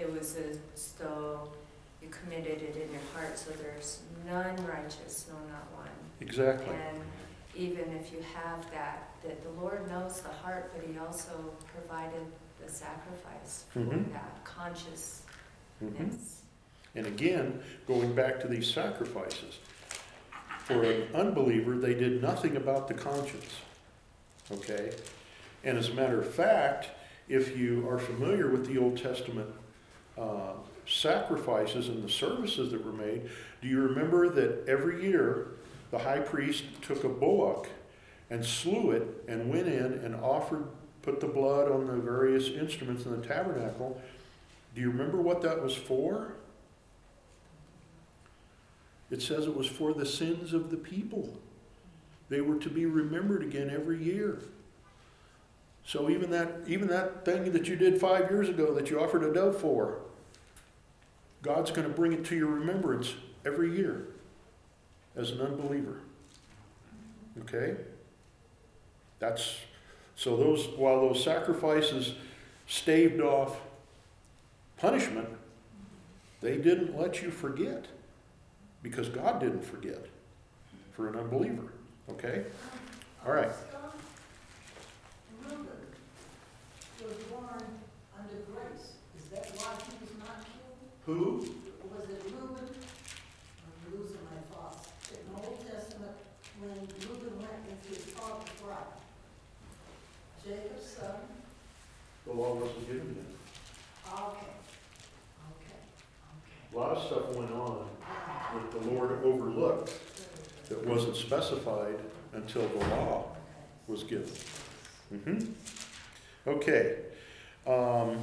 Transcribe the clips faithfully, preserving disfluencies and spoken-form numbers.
it was as though you committed it in your heart, so there's none righteous, no, not one. Exactly. And even if you have that, that the Lord knows the heart, but he also provided the sacrifice for Mhm. that consciousness. Mhm. And again, going back to these sacrifices, for an unbeliever, they did nothing about the conscience. Okay? And as a matter of fact, if you are familiar with the Old Testament uh, sacrifices and the services that were made, do you remember that every year the high priest took a bullock and slew it and went in and offered, put the blood on the various instruments in the tabernacle? Do you remember what that was for? It says it was for the sins of the people. They were to be remembered again every year. So even that, even that thing that you did five years ago that you offered a dove for, God's going to bring it to your remembrance every year as an unbeliever. Okay? That's, so those, while those sacrifices staved off punishment, they didn't let you forget. Because God didn't forget for an unbeliever. Okay? All right. Reuben was born under grace. Is that why he was not killed? Who? Was it Reuben? I'm losing my thoughts. In the Old Testament, when Reuben went into his father's bride, Jacob's son. The law wasn't given yet. Okay. Okay. Okay. A lot of stuff went on that the Lord overlooked that wasn't specified until the law was given. Mm-hmm. Okay. Um,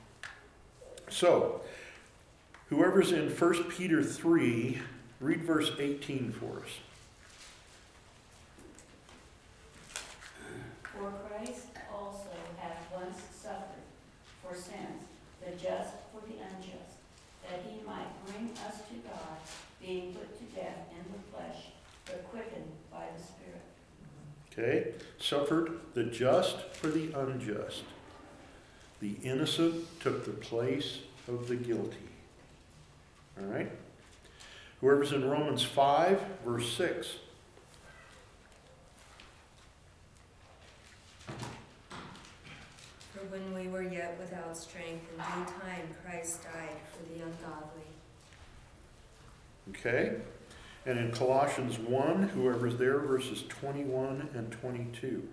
so, whoever's in First Peter three, read verse eighteen for us. For Christ also hath once suffered for sins, the just for the unjust, that he might bring us to God, being put to death in the flesh, but quickened by the Spirit. Okay? Suffered the just for the unjust. The innocent took the place of the guilty. All right? Whoever's in Romans five, verse six. For when we were yet without strength, in due time Christ died for the ungodly. Okay? And in Colossians one, whoever's there, verses twenty-one and twenty-two.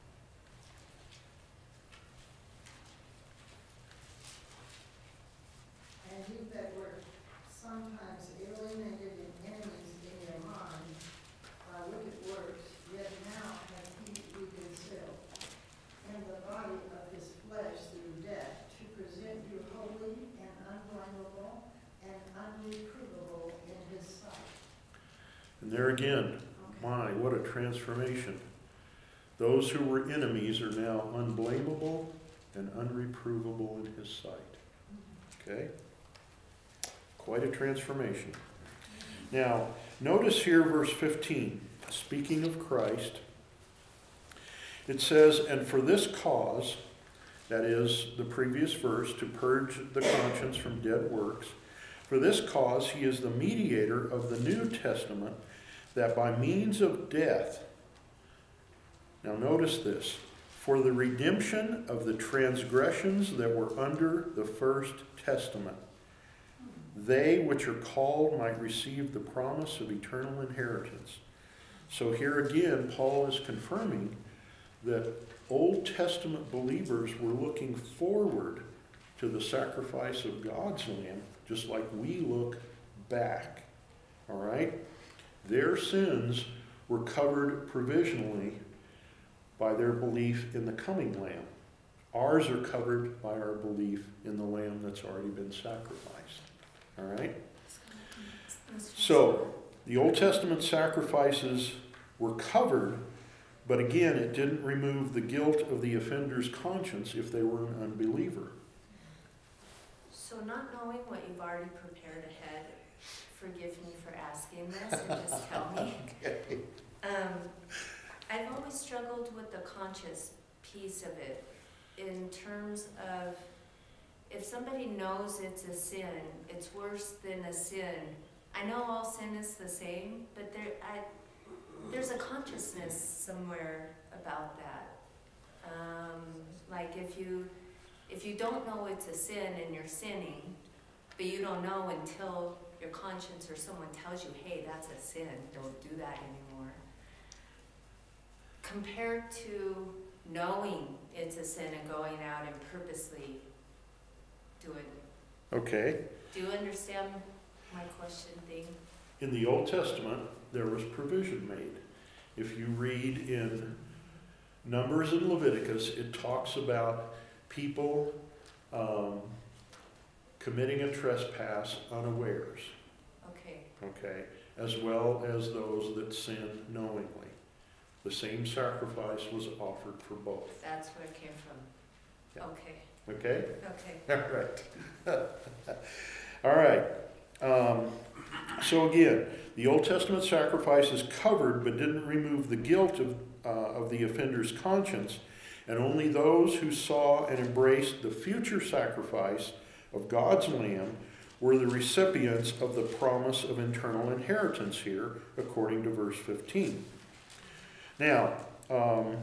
And you that were sometimes alienated and enemies in your mind by wicked works, yet now hath he reconciled in the body of his flesh through death, to present you holy and unblameable and unreprovable in his sight. And there again, my, what a transformation. Those who were enemies are now unblameable and unreprovable in his sight. Okay? Quite a transformation. Now, notice here verse fifteen. Speaking of Christ, it says, and for this cause, that is the previous verse, to purge the conscience from dead works, for this cause he is the mediator of the New Testament, that by means of death, now notice this, for the redemption of the transgressions that were under the first testament, they which are called might receive the promise of eternal inheritance. So here again, Paul is confirming that Old Testament believers were looking forward to the sacrifice of God's Lamb, just like we look back. All right? Their sins were covered provisionally by their belief in the coming Lamb. Ours are covered by our belief in the Lamb that's already been sacrificed. All right? So, the Old Testament sacrifices were covered, but again, it didn't remove the guilt of the offender's conscience if they were an unbeliever. So not knowing what you've already prepared ahead, forgive me for asking this, and just tell me. Okay. Um, I've always struggled with the conscious piece of it in terms of if somebody knows it's a sin, it's worse than a sin. I know all sin is the same, but there, I, there's a consciousness somewhere about that. Um, like if you, if you don't know it's a sin and you're sinning, but you don't know until your conscience or someone tells you, hey, that's a sin, don't do that anymore. Compared to knowing it's a sin and going out and purposely doing it. Okay. Do you understand my question thing? In the Old Testament, there was provision made. If you read in Numbers and Leviticus, it talks about people um, committing a trespass unawares, Okay, okay, as well as those that sin knowingly. The same sacrifice was offered for both. that's where it came from. Yeah. Okay, Okay? okay. All right. All right. Um, so again, the Old Testament sacrifices covered but didn't remove the guilt of, uh, of the offender's conscience, and only those who saw and embraced the future sacrifice of God's Lamb were the recipients of the promise of eternal inheritance here, according to verse fifteen. Now, um,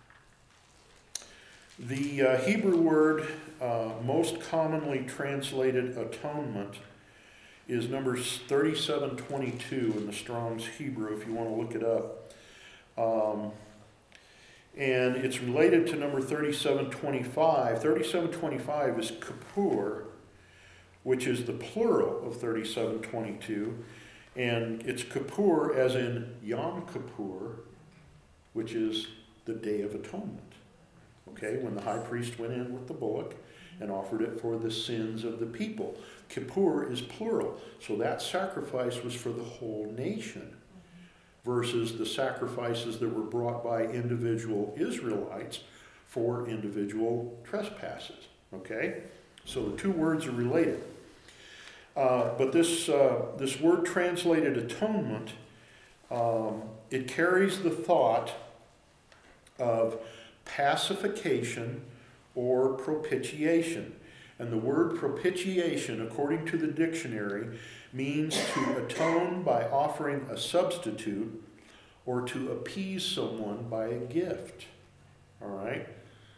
the uh, Hebrew word uh, most commonly translated atonement is Numbers thirty-seven twenty-two in the Strong's Hebrew, if you want to look it up. Um, and it's related to number thirty-seven twenty-five. thirty-seven twenty-five is Kippur, which is the plural of thirty-seven twenty-two. And it's Kippur as in Yom Kippur, which is the Day of Atonement. Okay, when the high priest went in with the bullock and offered it for the sins of the people. Kippur is plural, so that sacrifice was for the whole nation versus the sacrifices that were brought by individual Israelites for individual trespasses. Okay, so the two words are related. Uh, but this, uh, this word translated atonement, um, it carries the thought of pacification or propitiation. And the word propitiation, according to the dictionary, means to atone by offering a substitute or to appease someone by a gift. All right?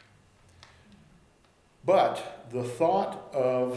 But the thought of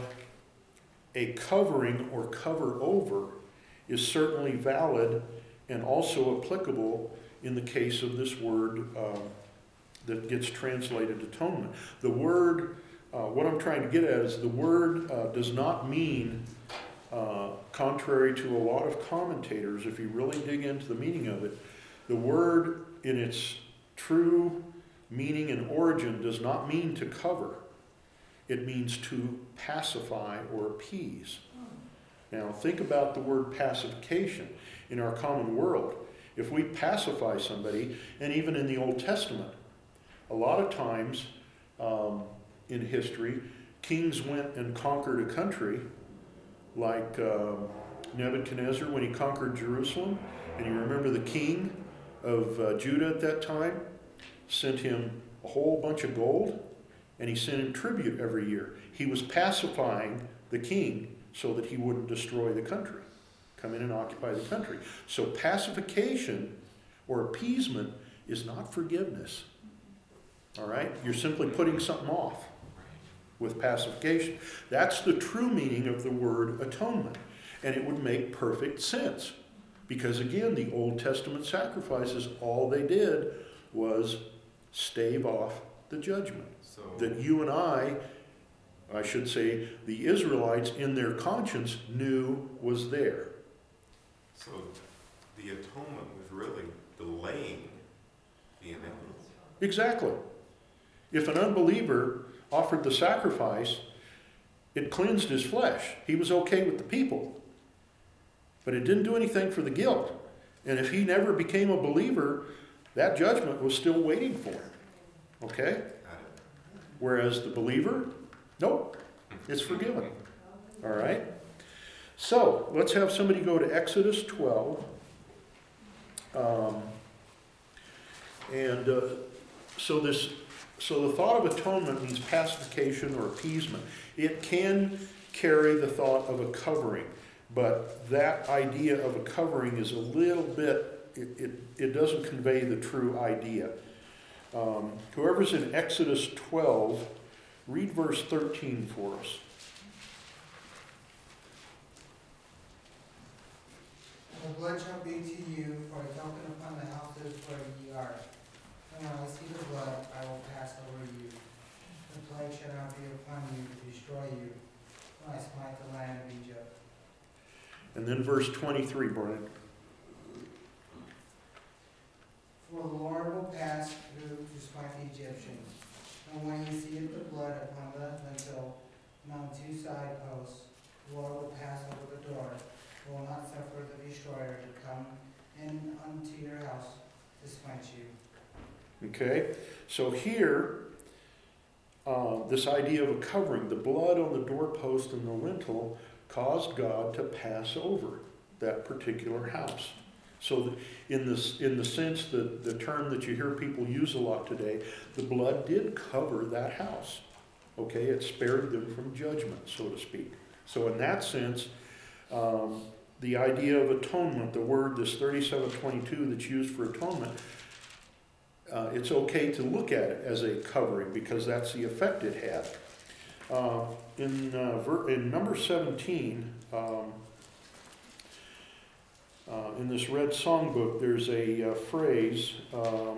a covering or cover over is certainly valid and also applicable in the case of this word um, that gets translated atonement. The word, uh, what I'm trying to get at is the word uh, does not mean, uh, contrary to a lot of commentators, if you really dig into the meaning of it, the word in its true meaning and origin does not mean to cover. It means to pacify or appease. Now think about the word pacification in our common world. If we pacify somebody, and even in the Old Testament, a lot of times um, in history, kings went and conquered a country, like um, Nebuchadnezzar when he conquered Jerusalem. And you remember the king of uh, Judah at that time sent him a whole bunch of gold, and he sent him tribute every year. He was pacifying the king so that he wouldn't destroy the country, come in and occupy the country. So pacification or appeasement is not forgiveness. All right? You're simply putting something off with pacification. That's the true meaning of the word atonement. And it would make perfect sense. Because again, the Old Testament sacrifices, all they did was stave off the judgment. So, That you and I, I should say, the Israelites in their conscience knew was there. so the atonement was really delaying the inevitable. Exactly. If an unbeliever offered the sacrifice, it cleansed his flesh. He was okay with the people. But it didn't do anything for the guilt. And if he never became a believer, that judgment was still waiting for him. Okay? Got it. Whereas the believer, nope, it's forgiven. All right? So, let's have somebody go to Exodus twelve. Um, and uh, so this so the thought of atonement means pacification or appeasement. It can carry the thought of a covering, but that idea of a covering is a little bit, it, it, it doesn't convey the true idea. Um, whoever's in Exodus twelve, read verse thirteen for us. The blood shall be to you for a token upon the houses where ye are. And when I see the blood, I will pass over you. The plague shall not be upon you to destroy you, when I smite the land of Egypt. And then verse twenty-three, Brian. For the Lord will pass through to smite the Egyptians. And when ye see the blood upon the lintel and on the two side posts, the Lord will pass over the door, will not suffer the destroyer to come in unto your house to smite you. Okay, so here, uh, this idea of a covering, the blood on the doorpost and the lintel caused God to pass over that particular house. So in this, in the sense that the term that you hear people use a lot today, the blood did cover that house. Okay, it spared them from judgment, so to speak. So in that sense, um, the idea of atonement, the word, this thirty-seven twenty-two that's used for atonement, uh, it's okay to look at it as a covering because that's the effect it had. Uh, in, uh, ver- in number seventeen, um, uh, in this red songbook, there's a uh, phrase, um,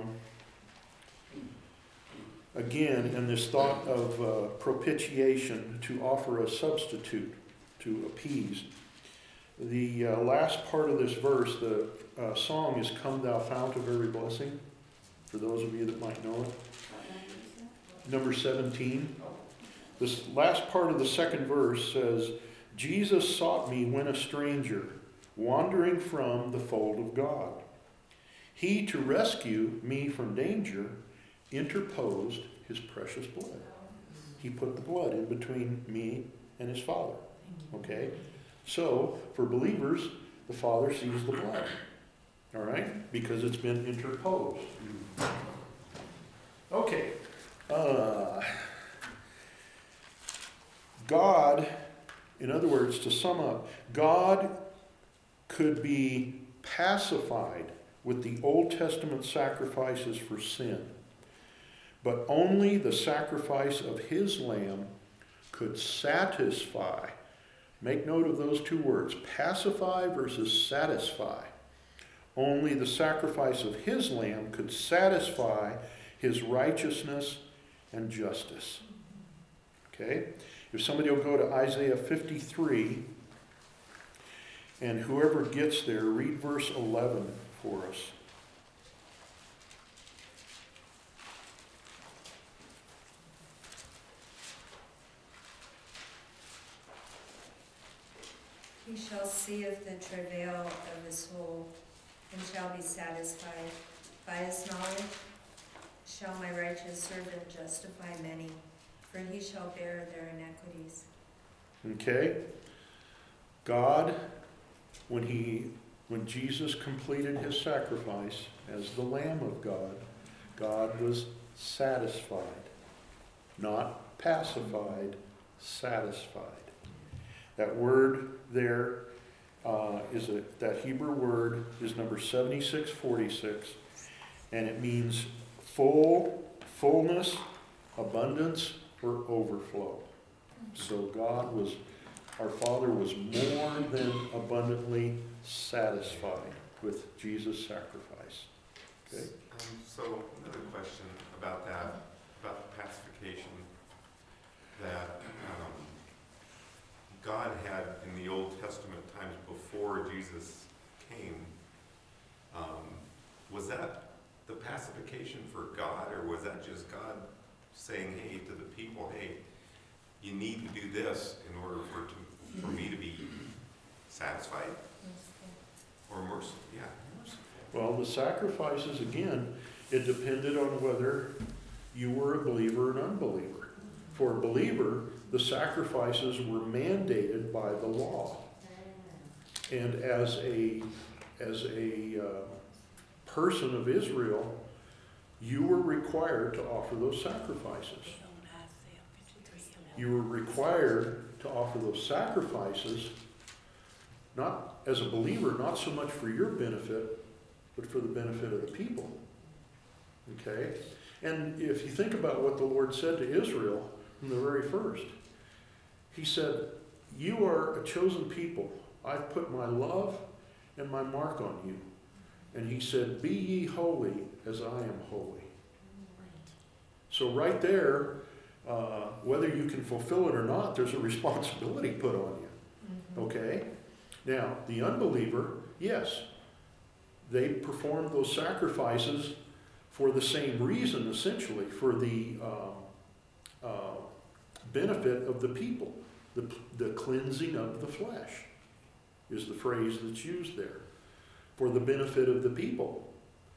again, in this thought of uh, propitiation, to offer a substitute, to appease. The uh, last part of this verse, the uh, song is "Come Thou Fount of Every Blessing," for those of you that might know it. What number is that? Number seventeen. This last part of the second verse says, "Jesus sought me when a stranger, wandering from the fold of God. He, to rescue me from danger, interposed his precious blood." He put the blood in between me and his Father. Okay? So, for believers, the Father sees the blood. All right? Because it's been interposed. Okay. Uh, God, in other words, to sum up, God could be pacified with the Old Testament sacrifices for sin, but only the sacrifice of his lamb could satisfy. Make note of those two words, pacify versus satisfy. Only the sacrifice of his lamb could satisfy his righteousness and justice. Okay? If somebody will go to Isaiah fifty-three, and whoever gets there, read verse eleven for us. He shall see of the travail of his soul, and shall be satisfied. By his knowledge shall my righteous servant justify many, for he shall bear their iniquities. Okay? God, when he, when Jesus completed his sacrifice as the Lamb of God, God was satisfied. Not pacified, satisfied. That word there uh, is a, that Hebrew word is number seventy-six forty-six, and it means full, fullness, abundance, or overflow. So God was, our Father was more than abundantly satisfied with Jesus' sacrifice. Okay? Um, so another question about that, about the pacification that um, God had in the Old Testament times before Jesus came. Um, was that the pacification for God, or was that just God saying, hey, to the people, hey, you need to do this in order for to, for me to be satisfied? Or merciful? Yeah, merciful. Well, the sacrifices, again, it depended on whether you were a believer or an unbeliever. For a believer, the sacrifices were mandated by the law. And as a, as a uh, person of Israel, you were required to offer those sacrifices. You were required to offer those sacrifices, not as a believer, not so much for your benefit, but for the benefit of the people. Okay? And if you think about what the Lord said to Israel from the very first, he said, you are a chosen people. I've put my love and my mark on you. And he said, be ye holy as I am holy. So right there, uh, whether you can fulfill it or not, there's a responsibility put on you. Okay? Now, the unbeliever, yes, they performed those sacrifices for the same reason, essentially, for the um, uh, benefit of the people. The, the cleansing of the flesh is the phrase that's used there. For the benefit of the people.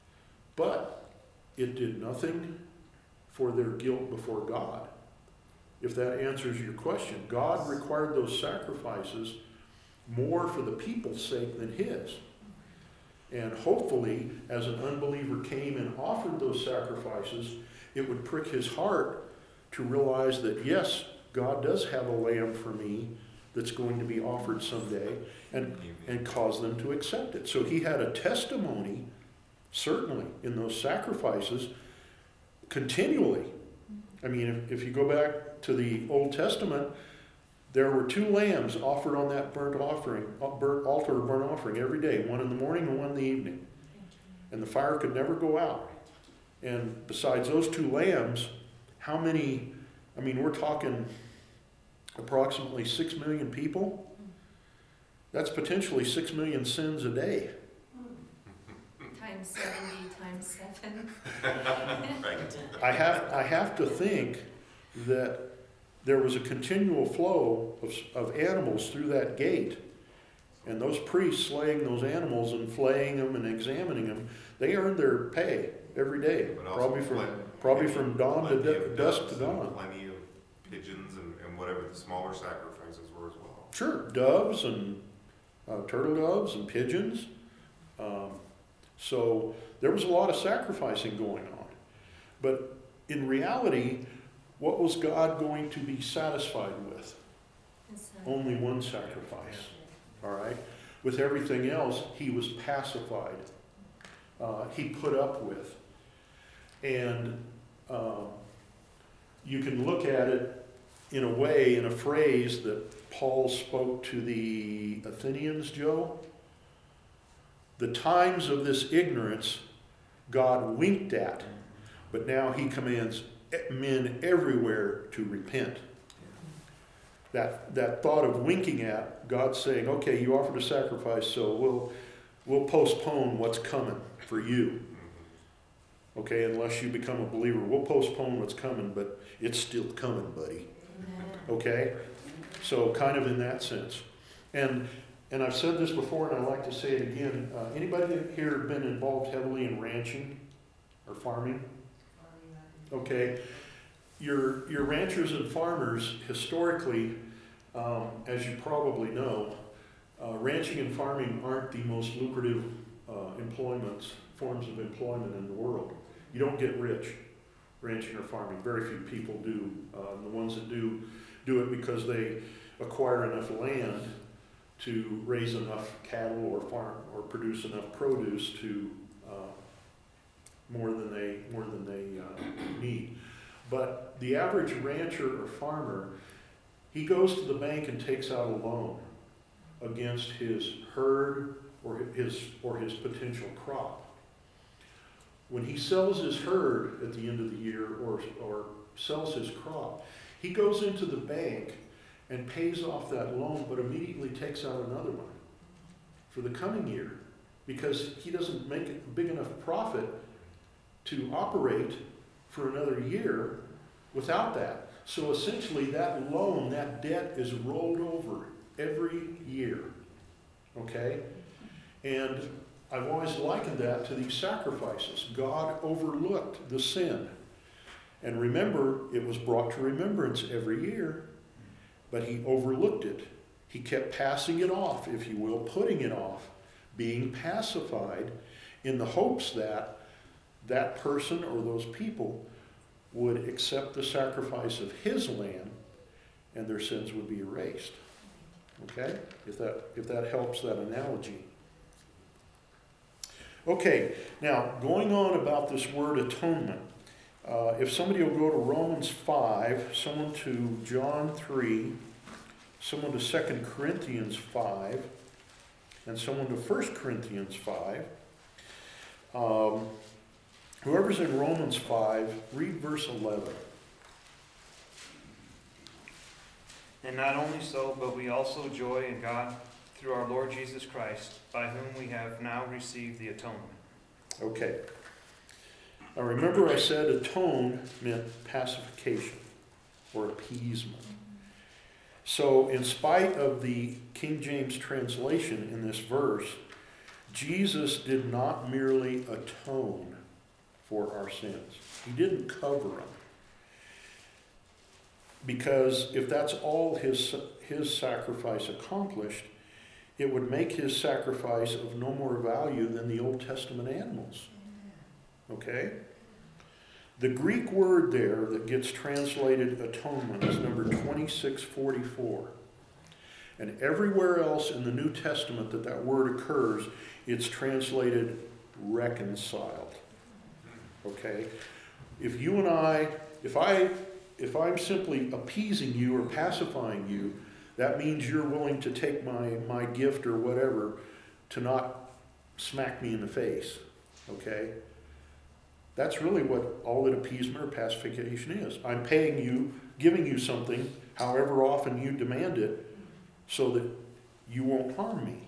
But it did nothing for their guilt before God. If that answers your question, God required those sacrifices more for the people's sake than his. And hopefully, as an unbeliever came and offered those sacrifices, it would prick his heart to realize that, yes, God does have a lamb for me that's going to be offered someday, and, and cause them to accept it. So he had a testimony, certainly, in those sacrifices, continually. I mean, if, if you go back to the Old Testament, there were two lambs offered on that burnt offering, burnt altar of burnt offering every day, one in the morning and one in the evening. And the fire could never go out. And besides those two lambs, how many, I mean, we're talking approximately six million people. That's potentially six million sins a day. Times seventy, times seven. Right. I have, I have to think that there was a continual flow of, of animals through that gate. And those priests slaying those animals and flaying them and examining them, they earned their pay every day. But also Probably from, plen- probably from dawn to plenty du- of dusk doves to and dawn. Plenty of pigeons and, and whatever the smaller sacrifices were as well. Sure, doves and uh, turtle doves and pigeons. Um, so there was a lot of sacrificing going on. But in reality, what was God going to be satisfied with? Only one sacrifice. All right? With everything else, he was pacified. Uh, he put up with. And um, you can look at it in a way, in a phrase that Paul spoke to the Athenians, Joe. The times of this ignorance God winked at, but now he commands men everywhere to repent. That, that thought of winking at, God saying, okay, you offered a sacrifice, so we'll, we'll postpone what's coming for you. Okay, unless you become a believer, we'll postpone what's coming, but it's still coming, buddy. Okay? So kind of in that sense. And and I've said this before, and I'd like to say it again. Uh, anybody here been involved heavily in ranching or farming? Okay. Your, your ranchers and farmers, historically, um, as you probably know, uh, ranching and farming aren't the most lucrative uh, employments, forms of employment in the world. You don't get rich ranching or farming. Very few people do. Uh, the ones that do, do it because they acquire enough land to raise enough cattle or farm or produce enough produce to uh, more than they more than they uh, need. But the average rancher or farmer, he goes to the bank and takes out a loan against his herd or his or his potential crop. When he sells his herd at the end of the year or or sells his crop, he goes into the bank and pays off that loan, but immediately takes out another one for the coming year because he doesn't make a big enough profit to operate for another year without that. So essentially that loan, that debt is rolled over every year, okay? And I've always likened that to these sacrifices. God overlooked the sin. And remember, it was brought to remembrance every year, but he overlooked it. He kept passing it off, if you will, putting it off, being pacified in the hopes that that person or those people would accept the sacrifice of his lamb and their sins would be erased. Okay? If that, if that helps that analogy. Okay, now going on about this word atonement. Uh, if somebody will go to Romans five, someone to John three, someone to Second Corinthians five, and someone to First Corinthians five. Um, whoever's in Romans five, read verse eleven. And not only so, but we also joy in God through our Lord Jesus Christ, by whom we have now received the atonement. Okay. Now remember I said atone meant pacification or appeasement. So in spite of the King James translation in this verse, Jesus did not merely atone for our sins. He didn't cover them. Because if that's all his, his sacrifice accomplished, it would make his sacrifice of no more value than the Old Testament animals. Okay? The Greek word there that gets translated atonement is number twenty-six forty-four. And everywhere else in the New Testament that that word occurs, it's translated reconciled. Okay? If you and I, if I, if I'm simply appeasing you or pacifying you, that means you're willing to take my, my gift or whatever to not smack me in the face. Okay? That's really what all that appeasement or pacification is. I'm paying you, giving you something, however often you demand it, so that you won't harm me.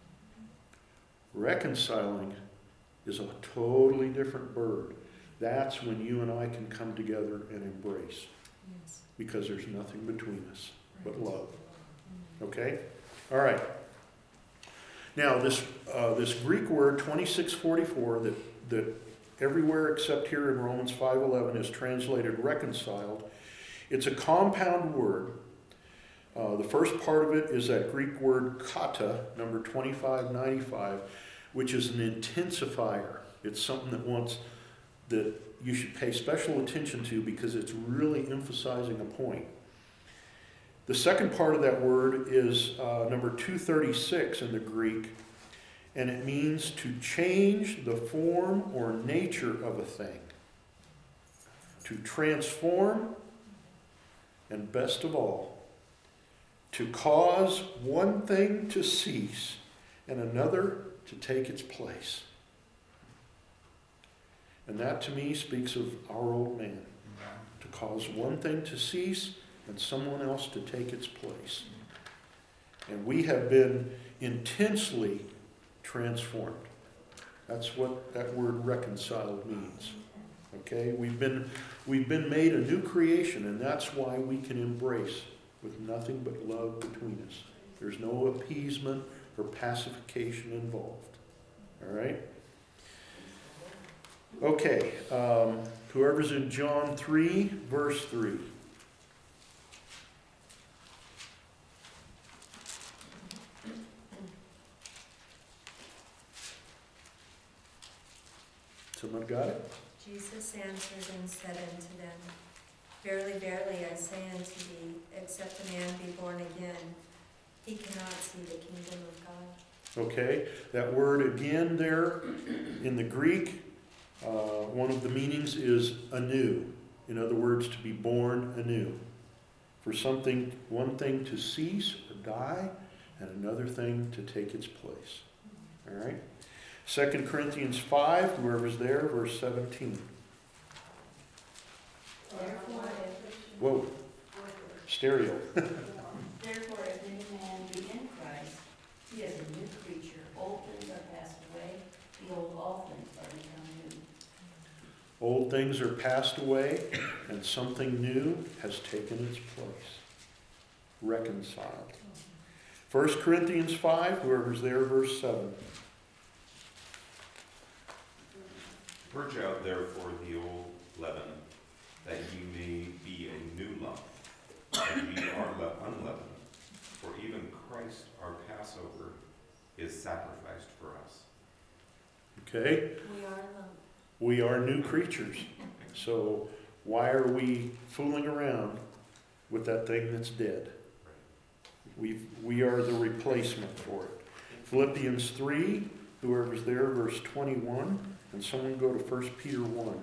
Reconciling is a totally different bird. That's when you and I can come together and embrace. Yes. Because there's nothing between us but love. Okay? All right. Now, this uh, this Greek word, twenty-six forty-four, that, that everywhere except here in Romans five eleven is translated reconciled. It's a compound word. Uh, the first part of it is that Greek word kata, number twenty-five ninety-five, which is an intensifier. It's something that wants that you should pay special attention to because it's really emphasizing a point. The second part of that word is uh, number two thirty-six in the Greek, and it means to change the form or nature of a thing, to transform, and best of all, to cause one thing to cease and another to take its place. And that to me speaks of our old man, to cause one thing to cease and someone else to take its place. And we have been intensely transformed. That's what that word reconciled means. Okay? We've been, we've been made a new creation, and that's why we can embrace with nothing but love between us. There's no appeasement or pacification involved. All right? Okay. Um, whoever's in John three, verse three. Someone got it? Jesus answered and said unto them, Verily, verily, I say unto thee, except a man be born again, he cannot see the kingdom of God. Okay, that word again there in the Greek, uh, one of the meanings is anew. In other words, to be born anew. For something, one thing to cease or die, and another thing to take its place. All right? Second Corinthians five, whoever's there, verse seventeen. Therefore, Whoa, stereo. Therefore, if any man be in Christ, he is a new creature. Old things are passed away, behold, all things are become new. Old things are passed away, and something new has taken its place. Reconciled. First Corinthians five, whoever's there, verse seven. Purge out therefore the old leaven, that ye may be a new lump, and ye are le- unleavened. For even Christ our Passover is sacrificed for us. Okay? We are lump. We are new creatures. So why are we fooling around with that thing that's dead? We, we are the replacement for it. Philippians three, whoever's there, verse twenty-one, and someone go to First Peter one.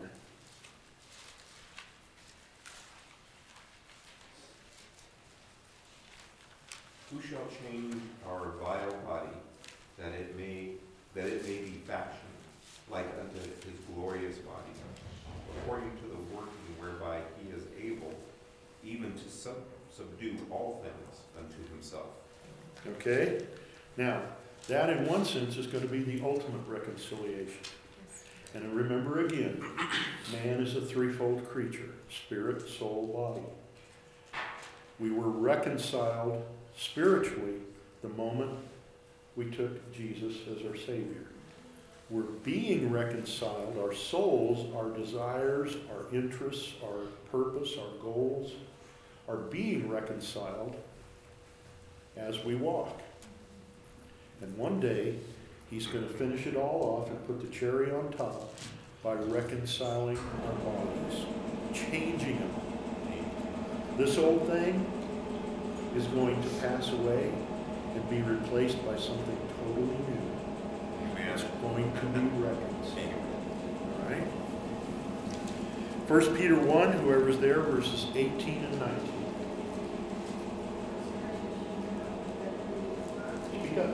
Who shall change our vile body, that it may, that it may be fashioned like unto his glorious body, according to the working whereby he is able even to sub subdue all things unto himself. Okay? Now, that in one sense is going to be the ultimate reconciliation. And remember again, man is a threefold creature, spirit, soul, body. We were reconciled spiritually the moment we took Jesus as our Savior. We're being reconciled, our souls, our desires, our interests, our purpose, our goals are being reconciled as we walk. And one day, he's going to finish it all off and put the cherry on top by reconciling our bodies, changing them. This old thing is going to pass away and be replaced by something totally new. It's going to be reconciled. All right? First Peter one, whoever's there, verses eighteen and nineteen. Speak up.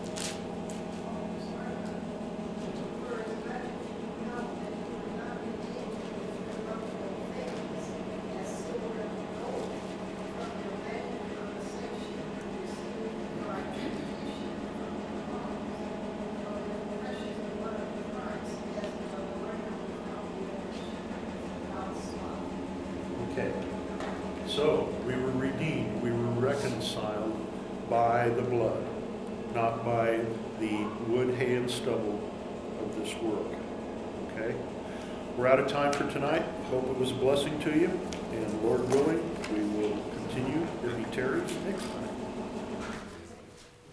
Okay, so we were redeemed, we were reconciled by the blood, not by the wood, hay, and stubble of this world. Okay? We're out of time for tonight. Hope it was a blessing to you, and Lord willing, we will continue if He tarries next time.